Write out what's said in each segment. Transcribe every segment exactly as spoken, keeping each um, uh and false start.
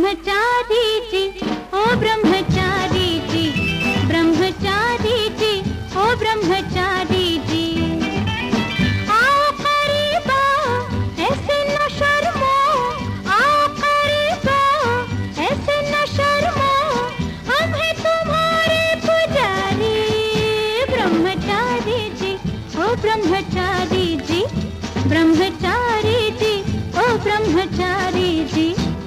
ब्रह्मचारी जी, ओ ब्रह्मचारी जी, ब्रह्मचारी जी, ओ ब्रह्मचारी जी। आओ करीब आओ, ऐसे न शर्मो, आओ करीब आओ, ऐसे न शर्मो, हम हैं तुम्हारे पुजारी। ब्रह्मचारी जी, ओ ब्रह्मचारी जी, ब्रह्मचारी जी, ओ ब्रह्मचारी जी।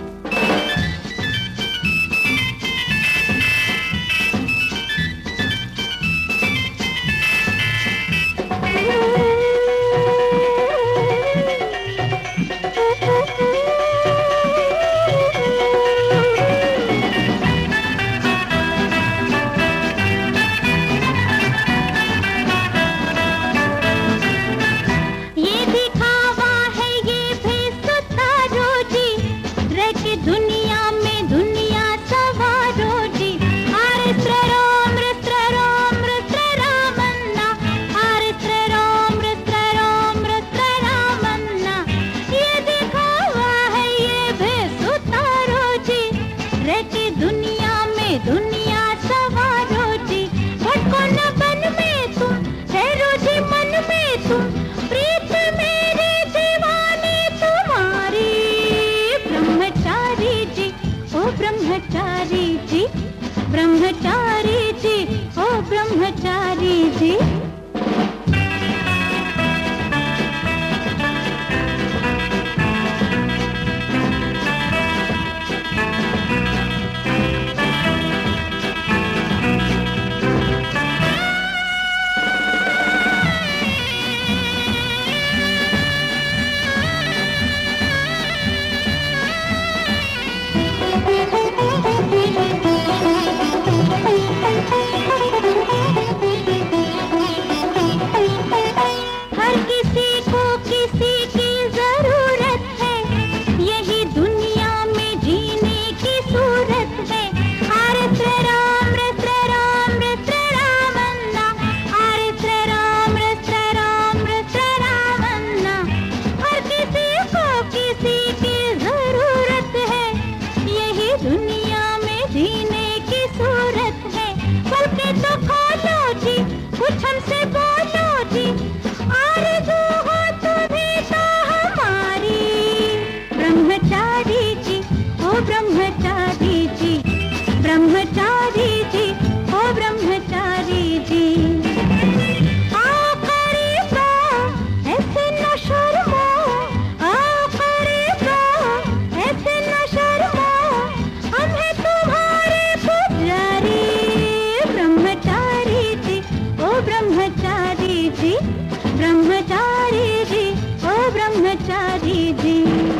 दुनिया में दुनिया सवारो जी, हरे श्री राम श्री राम श्री रामन्ना, हरे श्री राम श्री राम श्री रामन्ना। ये दिखावा है ये भेष उतारो जी, रे के दुनिया में दुनिया सवारो जी। भटको न बन में तुम, ठहरो जी मन में तुम, प्रीत मेरे दीवाने तुम्हारी। ब्रह्मचारी जी, ओ ब्रह्मचारी जी, ब्रह्मचारी जी, ओ ब्रह्मचारी जी। हर किसी को किसी की जरूरत है, यही दुनिया में जीने की सूरत है। हरे श्री राम श्री राम श्री रामन्ना, हरे श्री राम श्री राम श्री रामन्ना। हर किसी को किसी की जरूरत है, यही दुनिया में जीने की सूरत है। बल्कि तो खोलो जी, कुछ हमसे बोलो जी, आरज़ू हो तुम्हें तो हमारी। ब्रह्मचारी जी, ओ ब्रह्मचारी जी, ब्रह्मचारी जी, ओ ब्रह्मचारी जी। आओ करीब आओ, ऐसे न शर्मो, आओ करीब आओ, ऐसे न शर्मो, हम हैं तुम्हारे पुजारी। ब्रह्मचारी जी, ओ ब्रह्मचारी जी, ब्रह्मचारी जी, ओ ब्रह्मचारी जी।